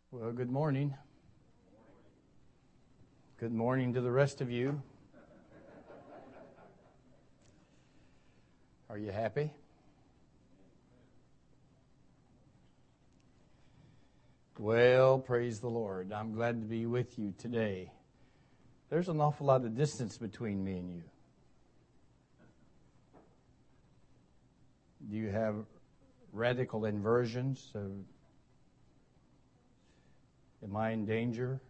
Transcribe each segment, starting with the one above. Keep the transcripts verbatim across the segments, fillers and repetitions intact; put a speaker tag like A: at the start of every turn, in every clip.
A: Well, good morning. Good morning to the rest of you. Are you happy? Well, praise the Lord. I'm glad to be with you today. There's an awful lot of distance between me and you. Do you have radical inversions? So, am I in danger?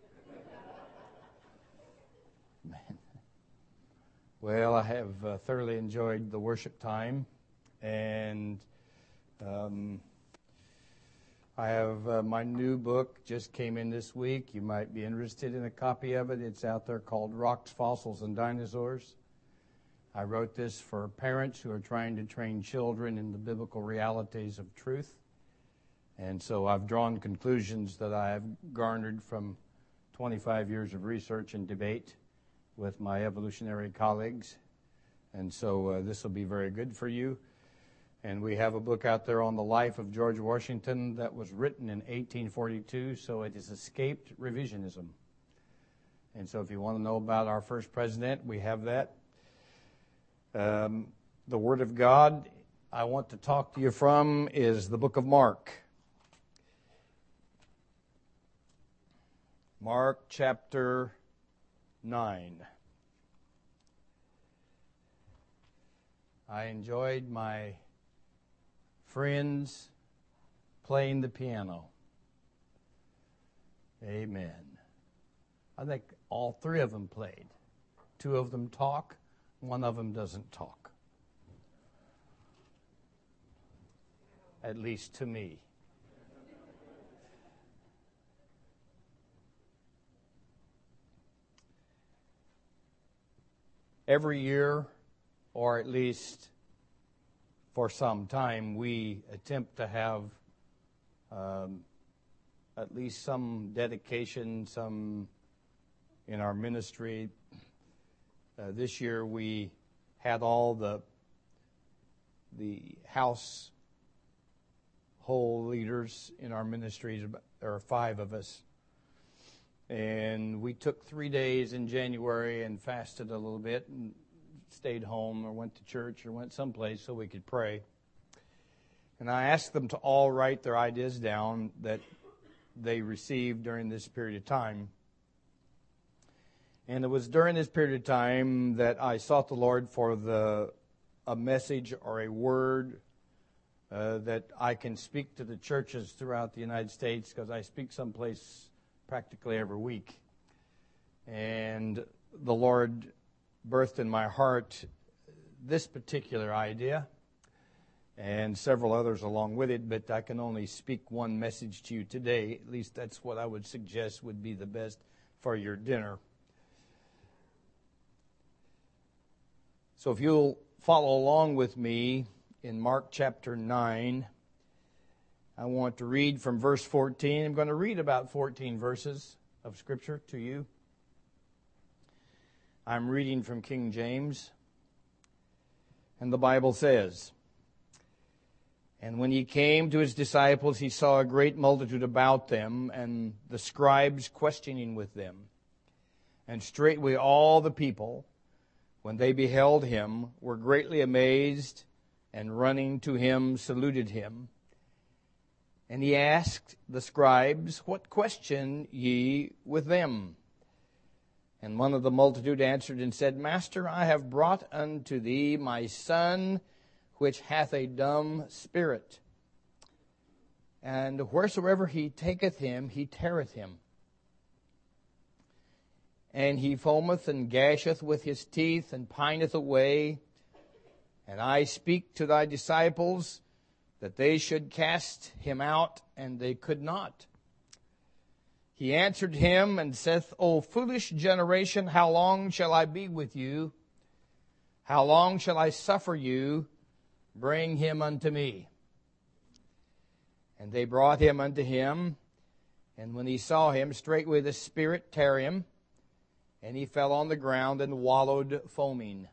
A: Man. Well, I have uh, thoroughly enjoyed the worship time, and um, I have uh, my new book just came in this week. You might be interested in a copy of it. It's out there called Rocks, Fossils, and Dinosaurs. I wrote this for parents who are trying to train children in the biblical realities of truth. And so I've drawn conclusions that I have garnered from twenty-five years of research and debate with my evolutionary colleagues. And so uh, this will be very good for you. And we have a book out there on the life of George Washington that was written in eighteen forty-two, so it has escaped revisionism. And so if you want to know about our first president, we have that. Um, the Word of God I want to talk to you from is the book of Mark. Mark chapter nine. I enjoyed my friends playing the piano. Amen. I think all three of them played. Two of them talk, one of them doesn't talk. At least to me. Every year, or at least for some time, we attempt to have um, at least some dedication, some in our ministry. Uh, this year we had all the the house whole leaders in our ministries. There are five of us. And we took three days in January and fasted a little bit and stayed home or went to church or went someplace so we could pray. And I asked them to all write their ideas down that they received during this period of time. And it was during this period of time that I sought the Lord for the a message or a word uh, that I can speak to the churches throughout the United States, because I speak someplace practically every week. And the Lord birthed in my heart this particular idea and several others along with it, but I can only speak one message to you today. At least that's what I would suggest would be the best for your dinner. So if you'll follow along with me in Mark chapter nine, I want to read from verse fourteen. I'm going to read about fourteen verses of Scripture to you. I'm reading from King James. And the Bible says, "And when he came to his disciples, he saw a great multitude about them, and the scribes questioning with them. And straightway all the people, when they beheld him, were greatly amazed, and running to him saluted him. And he asked the scribes, What question ye with them? And one of the multitude answered and said, Master, I have brought unto thee my son, which hath a dumb spirit. And wheresoever he taketh him, he teareth him. And he foameth and gasheth with his teeth, and pineth away. And I speak to thy disciples, that they should cast him out, and they could not. He answered him and saith, O foolish generation, how long shall I be with you? How long shall I suffer you? Bring him unto me. And they brought him unto him, and when he saw him, straightway the spirit tear him, and he fell on the ground and wallowed foaming.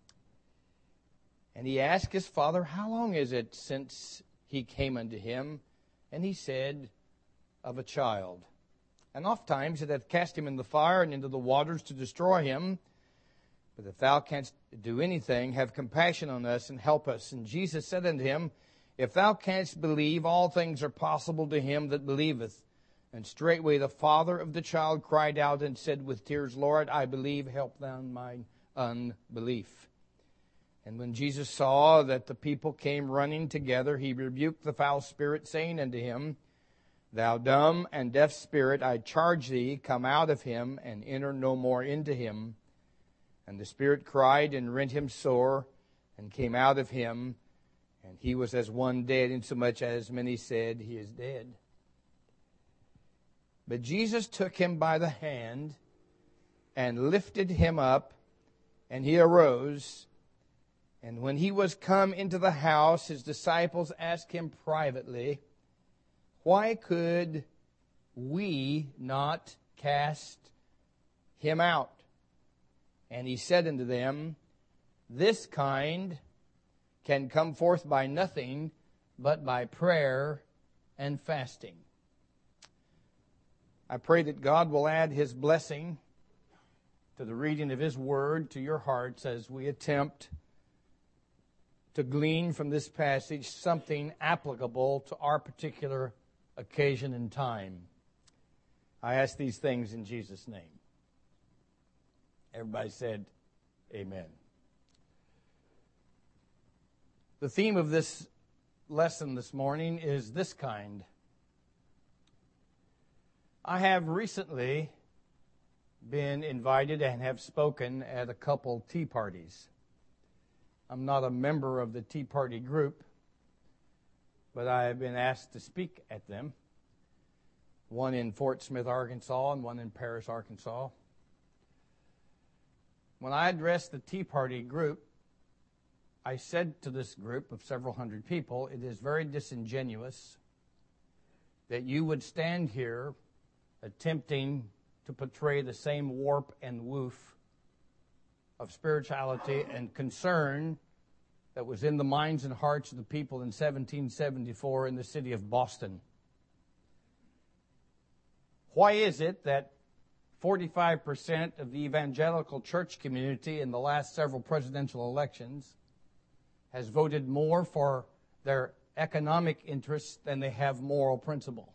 A: And he asked his father, How long is it since he came unto him? And he said, of a child. And ofttimes it hath cast him in the fire and into the waters to destroy him. But if thou canst do anything, have compassion on us and help us. And Jesus said unto him, If thou canst believe, all things are possible to him that believeth. And straightway the father of the child cried out and said with tears, Lord, I believe, help thou mine unbelief. And when Jesus saw that the people came running together, he rebuked the foul spirit, saying unto him, Thou dumb and deaf spirit, I charge thee, come out of him, and enter no more into him. And the spirit cried and rent him sore, and came out of him, and he was as one dead, insomuch as many said, He is dead. But Jesus took him by the hand, and lifted him up, and he arose. And when he was come into the house, his disciples asked him privately, Why could we not cast him out? And he said unto them, This kind can come forth by nothing but by prayer and fasting. I pray that God will add His blessing to the reading of His Word to your hearts as we attempt to glean from this passage something applicable to our particular occasion and time. I ask these things in Jesus' name. Everybody said, Amen. The theme of this lesson this morning is this kind. I have recently been invited and have spoken at a couple tea parties. I'm not a member of the Tea Party group, but I have been asked to speak at them. One in Fort Smith, Arkansas, and one in Paris, Arkansas. When I addressed the Tea Party group, I said to this group of several hundred people, it is very disingenuous that you would stand here attempting to portray the same warp and woof of spirituality and concern that was in the minds and hearts of the people in seventeen seventy-four in the city of Boston. Why is it that forty-five percent of the evangelical church community in the last several presidential elections has voted more for their economic interests than they have moral principle?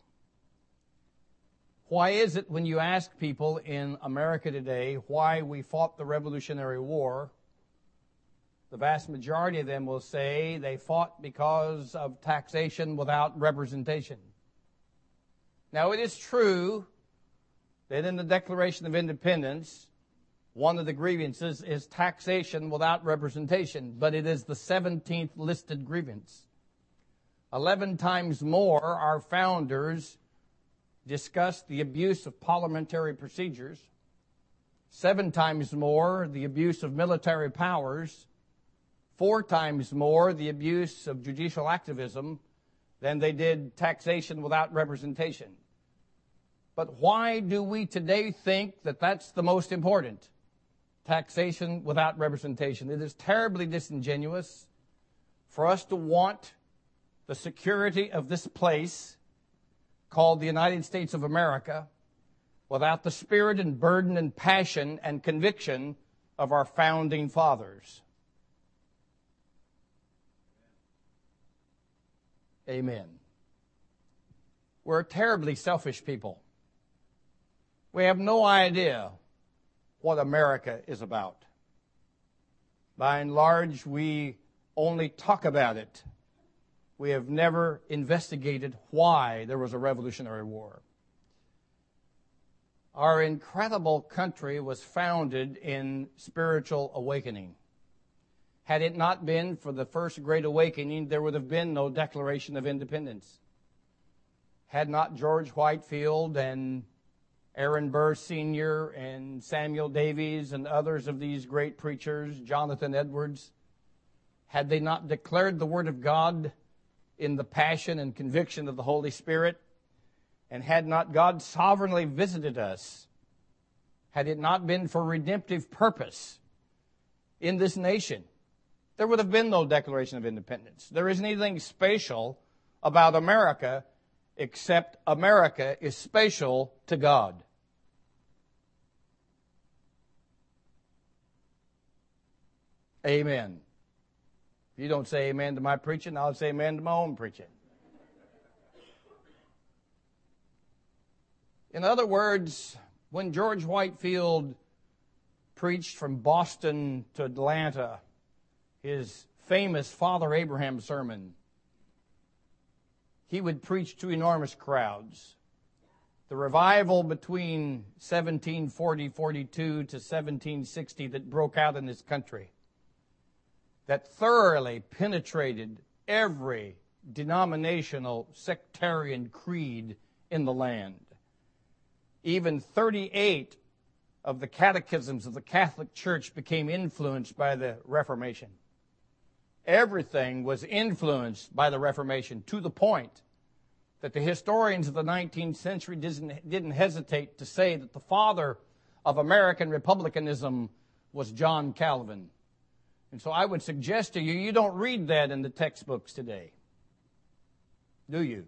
A: Why is it when you ask people in America today why we fought the Revolutionary War, the vast majority of them will say they fought because of taxation without representation? Now, it is true that in the Declaration of Independence, one of the grievances is taxation without representation, but it is the seventeenth listed grievance. Eleven times more, our founders discussed the abuse of parliamentary procedures. Seven times more, the abuse of military powers. Four times more, the abuse of judicial activism than they did taxation without representation. But why do we today think that that's the most important? Taxation without representation. It is terribly disingenuous for us to want the security of this place called the United States of America without the spirit and burden and passion and conviction of our founding fathers. Amen. We're a terribly selfish people. We have no idea what America is about. By and large, we only talk about it. We have never investigated why there was a Revolutionary War. Our incredible country was founded in spiritual awakening. Had it not been for the first Great Awakening, there would have been no Declaration of Independence. Had not George Whitefield and Aaron Burr Senior and Samuel Davies and others of these great preachers, Jonathan Edwards, had they not declared the Word of God in the passion and conviction of the Holy Spirit, and had not God sovereignly visited us, had it not been for redemptive purpose in this nation, there would have been no Declaration of Independence. There isn't anything special about America except America is special to God. Amen. If you don't say amen to my preaching, I'll say amen to my own preaching. In other words, when George Whitefield preached from Boston to Atlanta, his famous Father Abraham sermon, he would preach to enormous crowds. The revival between seventeen forty forty-two to seventeen sixty that broke out in this country, that thoroughly penetrated every denominational sectarian creed in the land. Even thirty-eight of the catechisms of the Catholic Church became influenced by the Reformation. Everything was influenced by the Reformation, to the point that the historians of the nineteenth century didn't, didn't hesitate to say that the father of American republicanism was John Calvin. And so I would suggest to you, you don't read that in the textbooks today. Do you?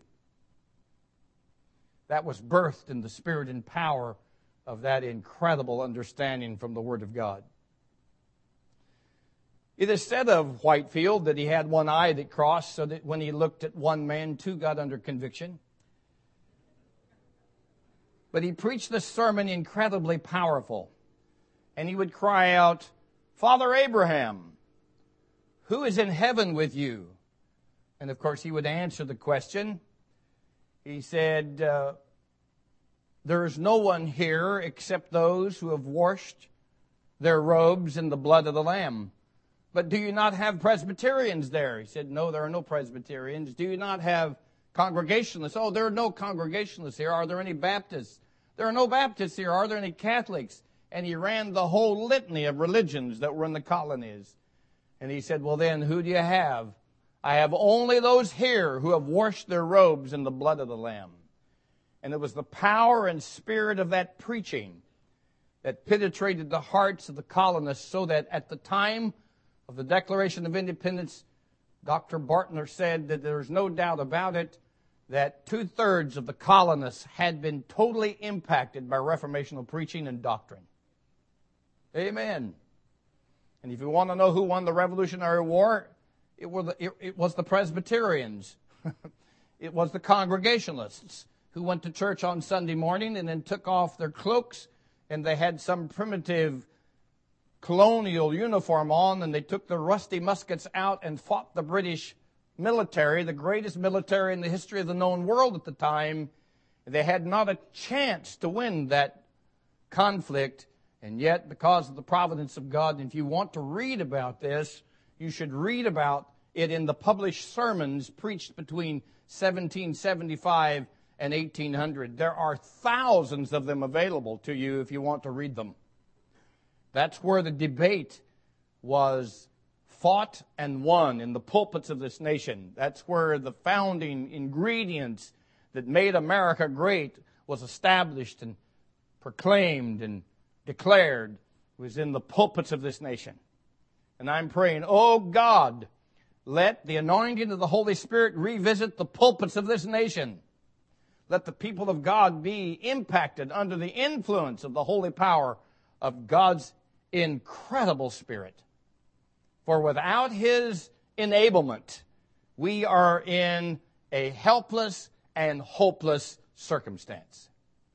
A: That was birthed in the spirit and power of that incredible understanding from the Word of God. It is said of Whitefield that he had one eye that crossed, so that when he looked at one man, two got under conviction. But he preached this sermon incredibly powerful. And he would cry out, "Father Abraham, who is in heaven with you?" And of course he would answer the question. He said, uh, "There is no one here except those who have washed their robes in the blood of the Lamb. But do you not have Presbyterians there?" He said, "No, there are no Presbyterians." "Do you not have Congregationalists?" "Oh, there are no Congregationalists here." "Are there any Baptists?" "There are no Baptists here." "Are there any Catholics?" And he ran the whole litany of religions that were in the colonies. And he said, "Well then, who do you have?" "I have only those here who have washed their robes in the blood of the Lamb." And it was the power and spirit of that preaching that penetrated the hearts of the colonists, so that at the time of the Declaration of Independence, Doctor Bartner said that there's no doubt about it, that two-thirds of the colonists had been totally impacted by Reformational preaching and doctrine. Amen. And if you want to know who won the Revolutionary War, it, were the, it, it was the Presbyterians. It was the Congregationalists who went to church on Sunday morning and then took off their cloaks, and they had some primitive colonial uniform on, and they took their rusty muskets out and fought the British military, the greatest military in the history of the known world at the time. They had not a chance to win that conflict, and yet, because of the providence of God, and if you want to read about this, you should read about it in the published sermons preached between seventeen seventy-five and eighteen hundred. There are thousands of them available to you if you want to read them. That's where the debate was fought and won, in the pulpits of this nation. That's where the founding ingredients that made America great was established and proclaimed and declared. It was in the pulpits of this nation. And I'm praying, oh God, let the anointing of the Holy Spirit revisit the pulpits of this nation. Let the people of God be impacted under the influence of the holy power of God's incredible Spirit. For without His enablement, we are in a helpless and hopeless circumstance.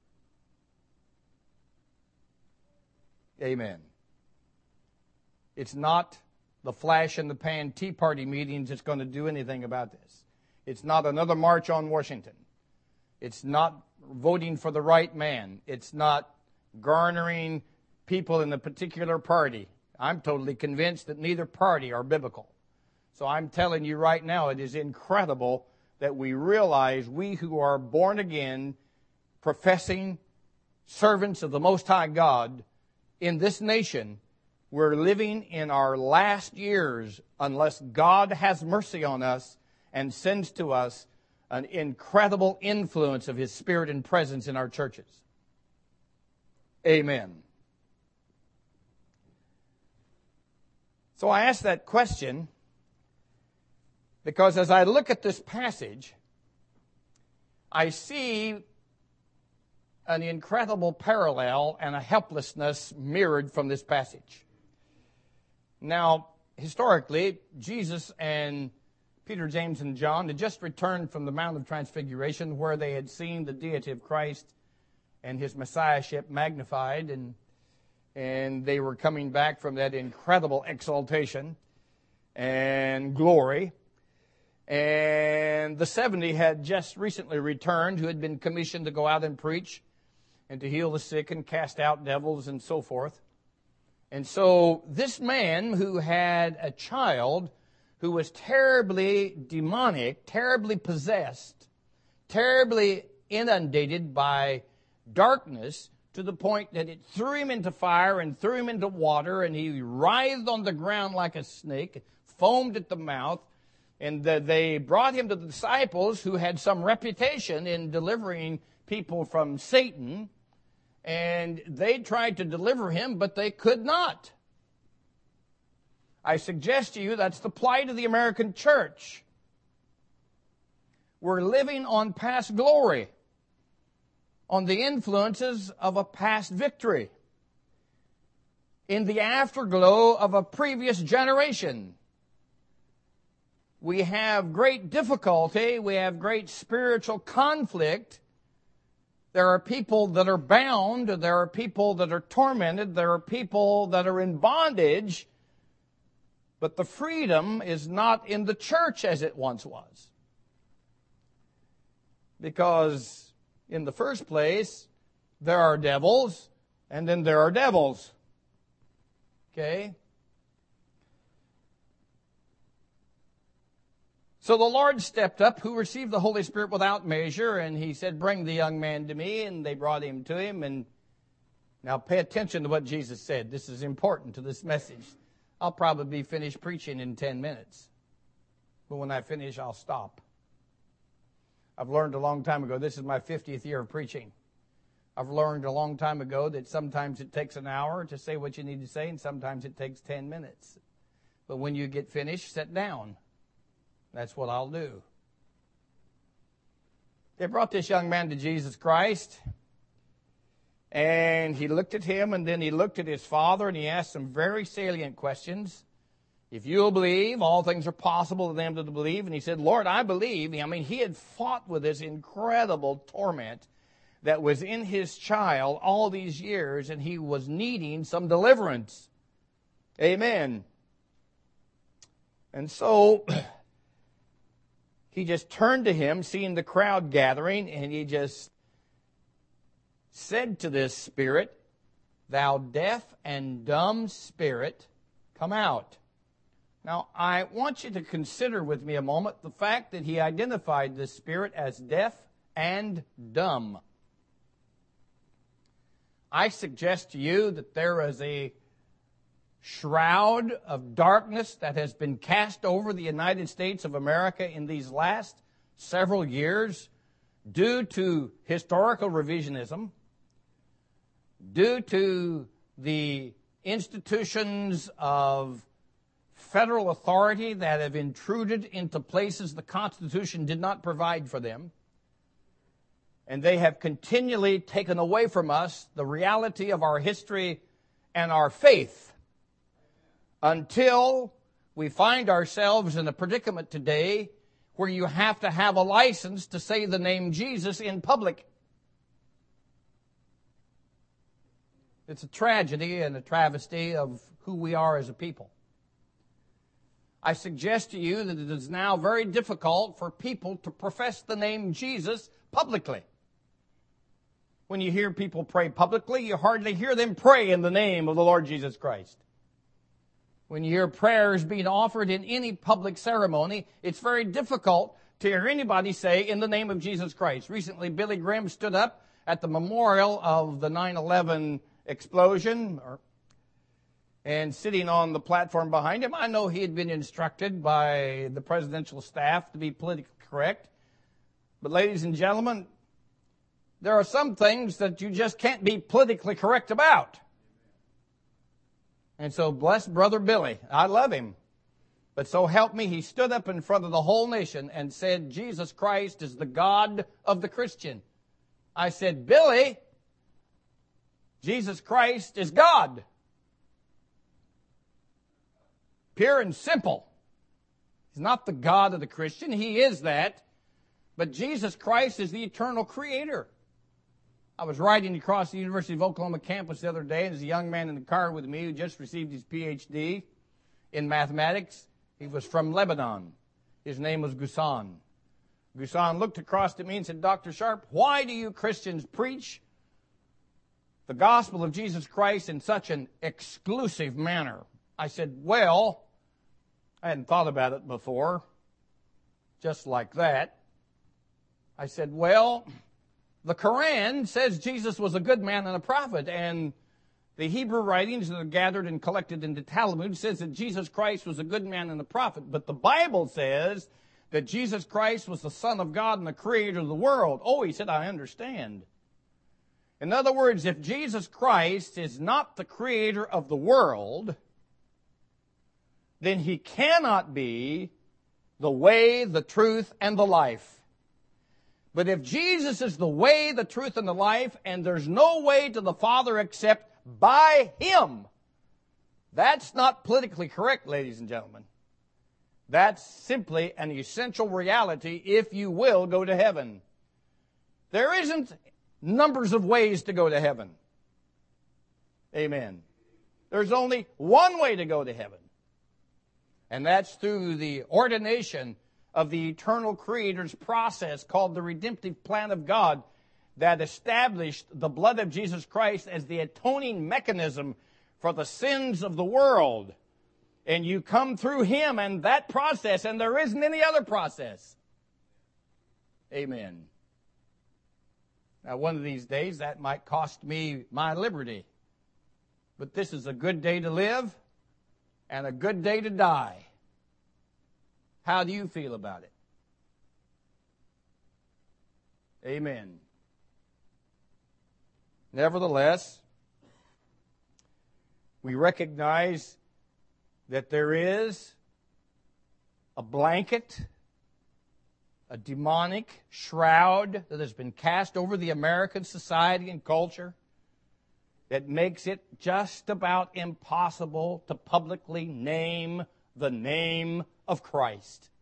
A: Amen. It's not the flash in the pan Tea Party meetings that's going to do anything about this. It's not another march on Washington. It's not voting for the right man. It's not garnering people in a particular party. I'm totally convinced that neither party are biblical. So I'm telling you right now, it is incredible that we realize, we who are born again, professing servants of the Most High God in this nation, we're living in our last years unless God has mercy on us and sends to us an incredible influence of His Spirit and presence in our churches. Amen. So I ask that question because as I look at this passage, I see an incredible parallel and a helplessness mirrored from this passage. Now, historically, Jesus and Peter, James, and John had just returned from the Mount of Transfiguration, where they had seen the deity of Christ and his messiahship magnified, and, and they were coming back from that incredible exaltation and glory. And the seventy had just recently returned, who had been commissioned to go out and preach and to heal the sick and cast out devils and so forth. And so this man who had a child who was terribly demonic, terribly possessed, terribly inundated by darkness, to the point that it threw him into fire and threw him into water, and he writhed on the ground like a snake, foamed at the mouth. And uh, they brought him to the disciples, who had some reputation in delivering people from Satan. And they tried to deliver him, but they could not. I suggest to you that's the plight of the American church. We're living on past glory, on the influences of a past victory, in the afterglow of a previous generation. We have great difficulty, we have great spiritual conflict. There are people that are bound, there are people that are tormented, there are people that are in bondage, but the freedom is not in the church as it once was. Because in the first place, there are devils, and then there are devils. Okay? So the Lord stepped up, who received the Holy Spirit without measure, and he said, "Bring the young man to me," and they brought him to him. And now pay attention to what Jesus said. This is important to this message. I'll probably be finished preaching in ten minutes. But when I finish, I'll stop. I've learned a long time ago, this is my fiftieth year of preaching. I've learned a long time ago that sometimes it takes an hour to say what you need to say, and sometimes it takes ten minutes. But when you get finished, sit down. That's what I'll do. They brought this young man to Jesus Christ, and he looked at him, and then he looked at his father, and he asked some very salient questions. If you'll believe, all things are possible to them that believe. And he said, "Lord, I believe." I mean, he had fought with this incredible torment that was in his child all these years, and he was needing some deliverance. Amen. And so he just turned to him, seeing the crowd gathering, and he just said to this spirit, "Thou deaf and dumb spirit, come out." Now, I want you to consider with me a moment the fact that he identified this spirit as deaf and dumb. I suggest to you that there is a shroud of darkness that has been cast over the United States of America in these last several years due to historical revisionism, due to the institutions of federal authority that have intruded into places the Constitution did not provide for them. And they have continually taken away from us the reality of our history and our faith, until we find ourselves in a predicament today where you have to have a license to say the name Jesus in public. It's a tragedy and a travesty of who we are as a people. I suggest to you that it is now very difficult for people to profess the name Jesus publicly. When you hear people pray publicly, you hardly hear them pray in the name of the Lord Jesus Christ. When you hear prayers being offered in any public ceremony, it's very difficult to hear anybody say, "In the name of Jesus Christ." Recently, Billy Graham stood up at the memorial of the nine eleven explosion, or, and sitting on the platform behind him, I know he had been instructed by the presidential staff to be politically correct. But ladies and gentlemen, there are some things that you just can't be politically correct about. And so bless Brother Billy. I love him. But so help me, he stood up in front of the whole nation and said, Jesus Christ is the God of the Christian. I said, Billy, Jesus Christ is God. Pure and simple. He's not the God of the Christian. He is that. But Jesus Christ is the eternal creator. I was riding across the University of Oklahoma campus the other day, and there's a young man in the car with me who just received his P H D in mathematics. He was from Lebanon. His name was Gusan. Gusan looked across at me and said, Doctor Sharp, why do you Christians preach the gospel of Jesus Christ in such an exclusive manner? I said, well, I hadn't thought about it before, just like that. I said, well, the Quran says Jesus was a good man and a prophet, and the Hebrew writings that are gathered and collected in the Talmud says that Jesus Christ was a good man and a prophet. But the Bible says that Jesus Christ was the Son of God and the Creator of the world. Oh, he said, I understand. In other words, if Jesus Christ is not the Creator of the world, then he cannot be the way, the truth, and the life. But if Jesus is the way, the truth, and the life, and there's no way to the Father except by him, that's not politically correct, ladies and gentlemen. That's simply an essential reality if you will go to heaven. There isn't numbers of ways to go to heaven. Amen. There's only one way to go to heaven. And that's through the ordination of the eternal Creator's process called the redemptive plan of God that established the blood of Jesus Christ as the atoning mechanism for the sins of the world. And you come through him and that process, and there isn't any other process. Amen. Now, one of these days, that might cost me my liberty. But this is a good day to live and a good day to die. How do you feel about it? Amen. Nevertheless, we recognize that there is a blanket, a demonic shroud that has been cast over the American society and culture that makes it just about impossible to publicly name the name of Christ.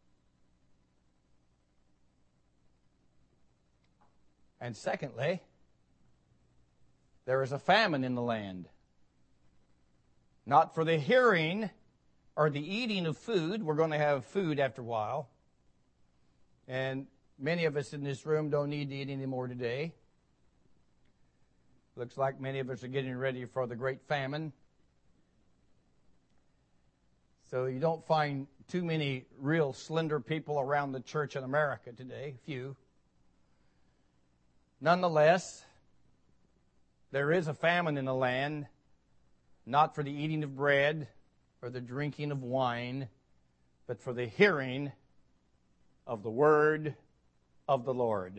A: And secondly, there is a famine in the land. Not for the hearing or the eating of food. We're going to have food after a while. And many of us in this room don't need to eat any more today. Looks like many of us are getting ready for the great famine. So you don't find too many real slender people around the church in America today. Few. Nonetheless, there is a famine in the land, not for the eating of bread or the drinking of wine, but for the hearing of the word of the Lord.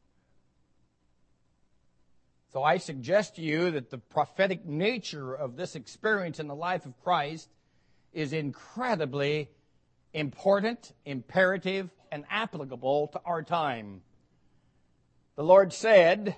A: So I suggest to you that the prophetic nature of this experience in the life of Christ is incredibly important, imperative, and applicable to our time. The Lord said,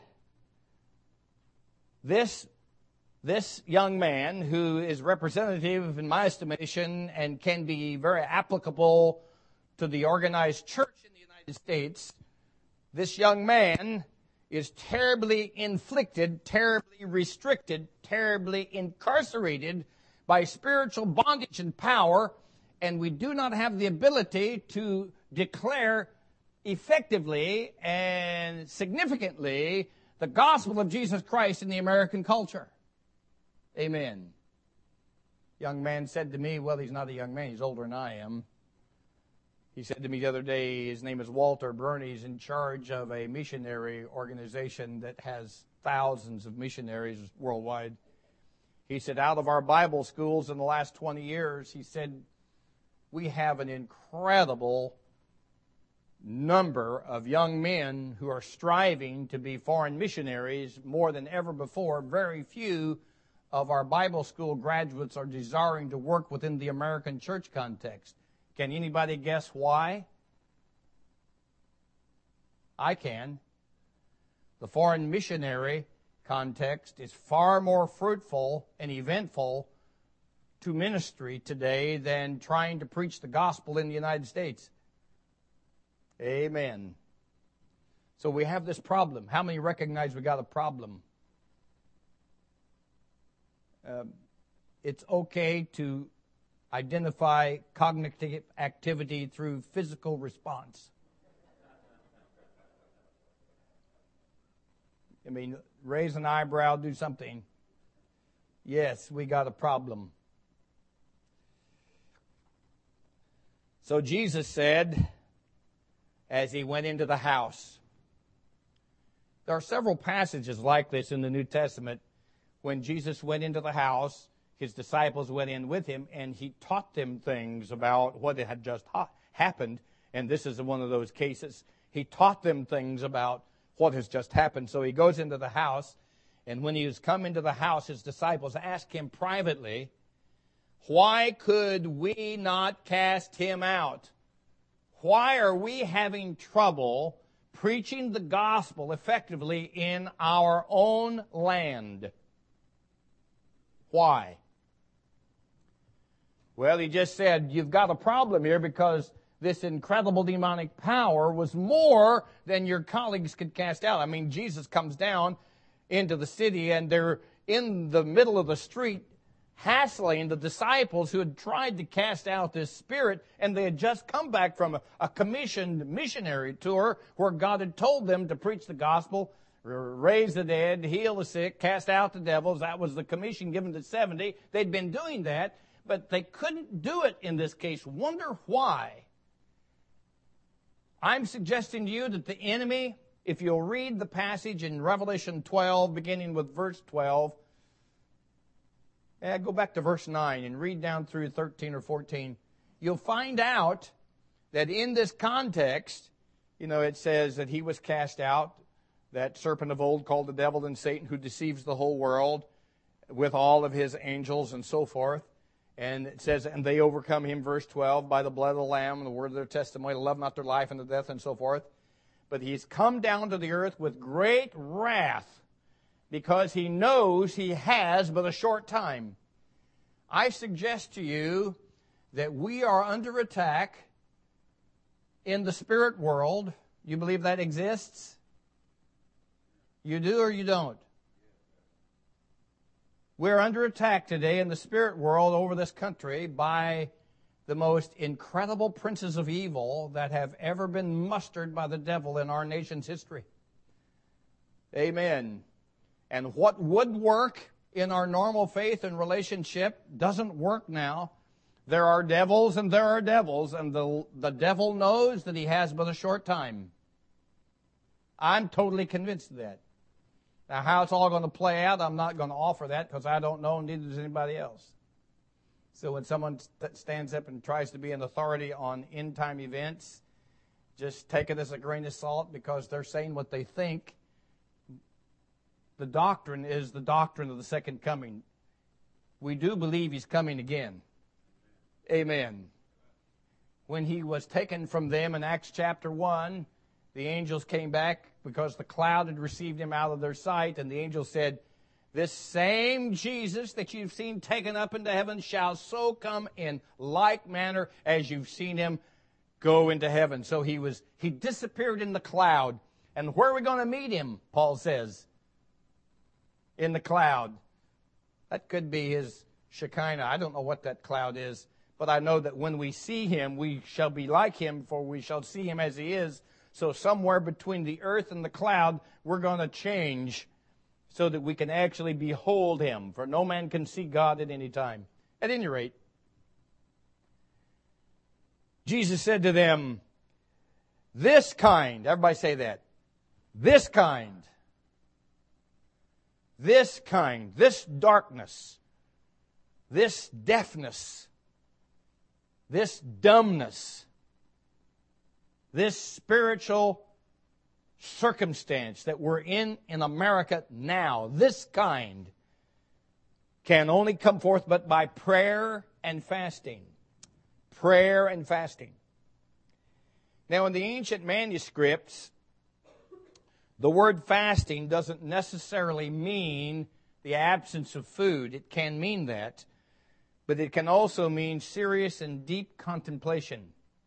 A: this, this young man, who is representative in my estimation and can be very applicable to the organized church in the United States, this young man is terribly inflicted, terribly restricted, terribly incarcerated by spiritual bondage and power, and we do not have the ability to declare effectively and significantly the gospel of Jesus Christ in the American culture. Amen. Young man said to me, well, he's not a young man, he's older than I am. He said to me the other day, his name is Walter Burney, he's in charge of a missionary organization that has thousands of missionaries worldwide. He said, out of our Bible schools in the last twenty years, he said, we have an incredible number of young men who are striving to be foreign missionaries more than ever before. Very few of our Bible school graduates are desiring to work within the American church context. Can anybody guess why? I can. The foreign missionary context is far more fruitful and eventful to ministry today than trying to preach the gospel in the United States. Amen. So we have this problem. How many recognize we got a problem? Um, it's okay to identify cognitive activity through physical response. I mean, raise an eyebrow, do something. Yes, we got a problem. So Jesus said, as he went into the house. There are several passages like this in the New Testament. When Jesus went into the house, his disciples went in with him, and he taught them things about what had just ha- happened. And this is one of those cases. He taught them things about what has just happened. So he goes into the house, and when he has come into the house, his disciples ask him privately, why could we not cast him out? Why are we having trouble preaching the gospel effectively in our own land? Why? Well, he just said, you've got a problem here because this incredible demonic power was more than your colleagues could cast out. I mean, Jesus comes down into the city, and they're in the middle of the street hassling the disciples who had tried to cast out this spirit, and they had just come back from a, a commissioned missionary tour where God had told them to preach the gospel, raise the dead, heal the sick, cast out the devils. That was the commission given to seventy. They'd been doing that, but they couldn't do it in this case. Wonder why? I'm suggesting to you that the enemy, if you'll read the passage in Revelation twelve, beginning with verse twelve, and go back to verse nine and read down through thirteen or fourteen, you'll find out that in this context, you know, it says that he was cast out, that serpent of old called the devil and Satan, who deceives the whole world, with all of his angels and so forth. And it says, and they overcome him, verse twelve, by the blood of the Lamb and the word of their testimony, to love not their life unto death, and so forth. But he's come down to the earth with great wrath, because he knows he has but a short time. I suggest to you that we are under attack in the spirit world. You believe that exists? You do or you don't? We're under attack today in the spirit world over this country by the most incredible princes of evil that have ever been mustered by the devil in our nation's history. Amen. And what would work in our normal faith and relationship doesn't work now. There are devils and there are devils, and the, the devil knows that he has but a short time. I'm totally convinced of that. Now, how it's all going to play out, I'm not going to offer that because I don't know, and neither does anybody else. So when someone st- stands up and tries to be an authority on end-time events, just take it as a grain of salt because they're saying what they think. The doctrine is the doctrine of the second coming. We do believe he's coming again. Amen. When he was taken from them in Acts chapter one, the angels came back because the cloud had received him out of their sight, and the angel said, this same Jesus that you've seen taken up into heaven shall so come in like manner as you've seen him go into heaven. So he was he disappeared in the cloud. And where are we going to meet him, Paul says? In the cloud. That could be his Shekinah. I don't know what that cloud is, but I know that when we see him, we shall be like him, for we shall see him as he is. So somewhere between the earth and the cloud, we're going to change so that we can actually behold him. For no man can see God at any time. At any rate, Jesus said to them, this kind, everybody say that, this kind, this kind, this darkness, this deafness, this dumbness, this spiritual circumstance that we're in in America now, this kind, can only come forth but by prayer and fasting. Prayer and fasting. Now, in the ancient manuscripts, the word fasting doesn't necessarily mean the absence of food. It can mean that, but it can also mean serious and deep contemplation.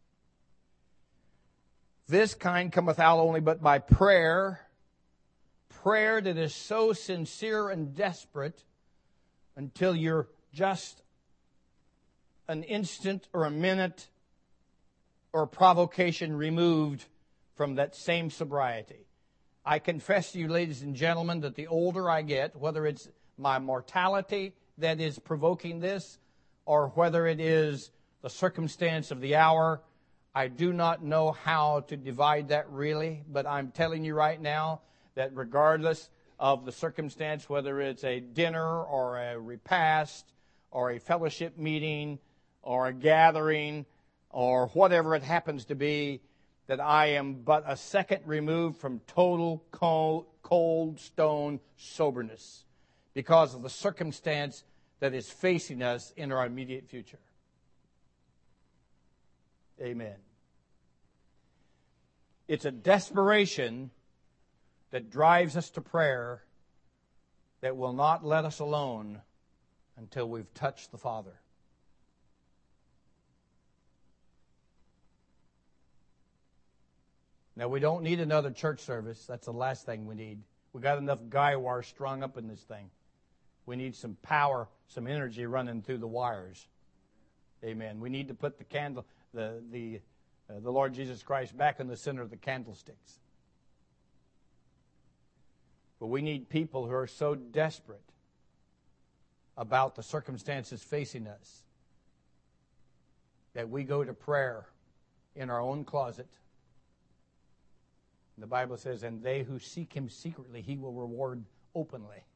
A: This kind cometh out only but by prayer, prayer that is so sincere and desperate until you're just an instant or a minute or provocation removed from that same sobriety. I confess to you, ladies and gentlemen, that the older I get, whether it's my mortality that is provoking this, or whether it is the circumstance of the hour, I do not know how to divide that really, but I'm telling you right now that regardless of the circumstance, whether it's a dinner or a repast or a fellowship meeting or a gathering or whatever it happens to be, that I am but a second removed from total cold, cold stone soberness because of the circumstance that is facing us in our immediate future. Amen. It's a desperation that drives us to prayer that will not let us alone until we've touched the Father. Now, we don't need another church service. That's the last thing we need. We got enough guy wire strung up in this thing. We need some power, some energy running through the wires. Amen. We need to put the candle, the the uh, the Lord Jesus Christ back in the center of the candlesticks. But we need people who are so desperate about the circumstances facing us that we go to prayer in our own closet. The Bible says, and they who seek him secretly, he will reward openly.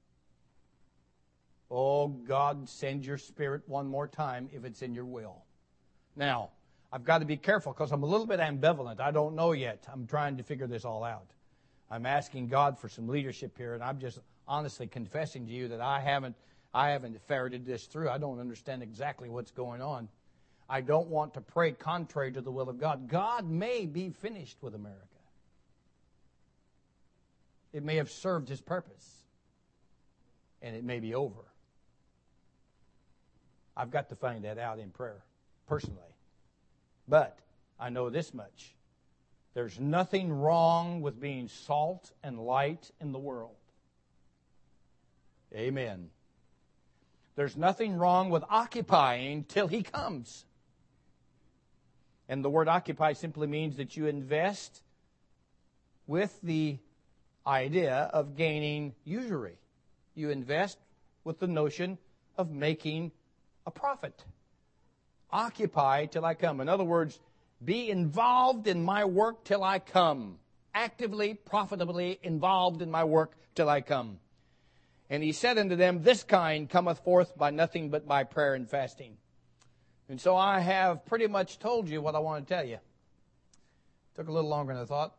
A: Oh, God, send your Spirit one more time if it's in your will. Now, I've got to be careful because I'm a little bit ambivalent. I don't know yet. I'm trying to figure this all out. I'm asking God for some leadership here, and I'm just honestly confessing to you that I haven't, I haven't ferreted this through. I don't understand exactly what's going on. I don't want to pray contrary to the will of God. God may be finished with America. It may have served his purpose, and it may be over. I've got to find that out in prayer, personally. But I know this much. There's nothing wrong with being salt and light in the world. Amen. There's nothing wrong with occupying till he comes. And the word occupy simply means that you invest with the idea of gaining usury. You invest with the notion of making a profit. Occupy till I come. In other words, be involved in my work till I come. Actively, profitably involved in my work till I come. And he said unto them, this kind cometh forth by nothing but by prayer and fasting. And so I have pretty much told you what I want to tell you. Took a little longer than I thought.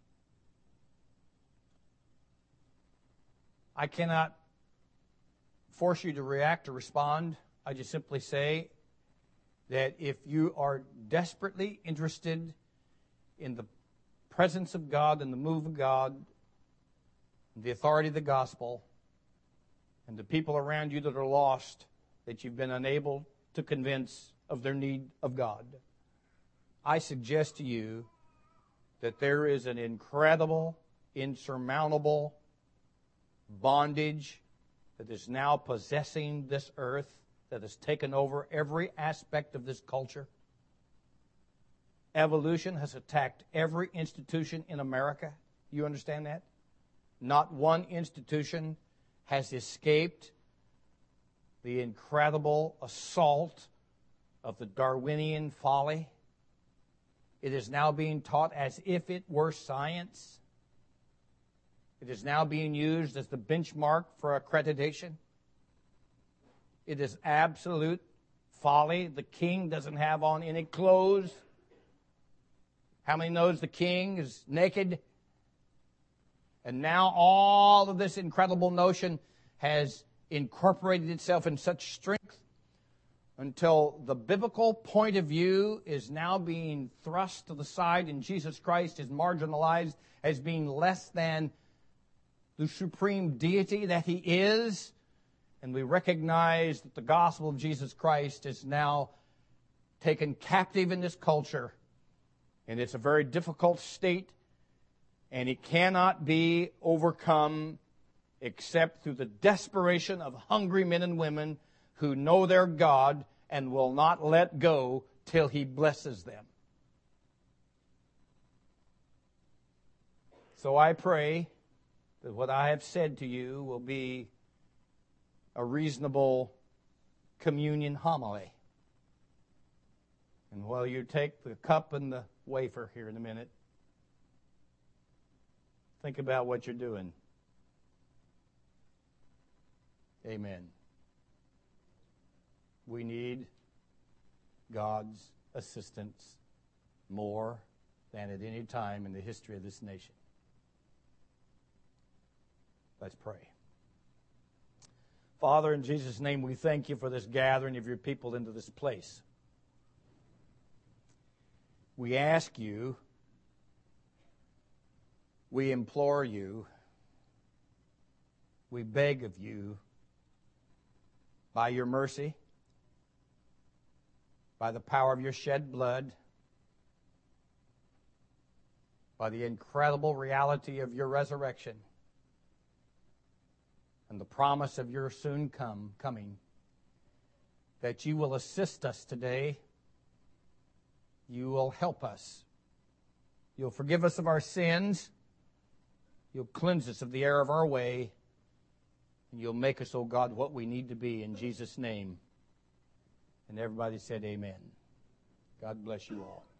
A: I cannot force you to react or respond. I just simply say that if you are desperately interested in the presence of God and the move of God, the authority of the gospel, and the people around you that are lost, that you've been unable to convince of their need of God, I suggest to you that there is an incredible, insurmountable bondage that is now possessing this earth, that has taken over every aspect of this culture. Evolution has attacked every institution in America. You understand that? Not one institution has escaped the incredible assault of the Darwinian folly. It is now being taught as if it were science. It is now being used as the benchmark for accreditation. It is absolute folly. The king doesn't have on any clothes. How many knows the king is naked? And now all of this incredible notion has incorporated itself in such strength until the biblical point of view is now being thrust to the side and Jesus Christ is marginalized as being less than the supreme deity that he is. And we recognize that the gospel of Jesus Christ is now taken captive in this culture. And it's a very difficult state. And it cannot be overcome except through the desperation of hungry men and women who know their God and will not let go till he blesses them. So I pray that what I have said to you will be a reasonable communion homily. And while you take the cup and the wafer here in a minute, think about what you're doing. Amen. We need God's assistance more than at any time in the history of this nation. Let's pray. Father, in Jesus' name, we thank you for this gathering of your people into this place. We ask you, we implore you, we beg of you, by your mercy, by the power of your shed blood, by the incredible reality of your resurrection, and the promise of your soon come coming, that you will assist us today. You will help us. You'll forgive us of our sins. You'll cleanse us of the error of our way. And you'll make us, oh God, what we need to be in Jesus' name. And everybody said amen. God bless you all.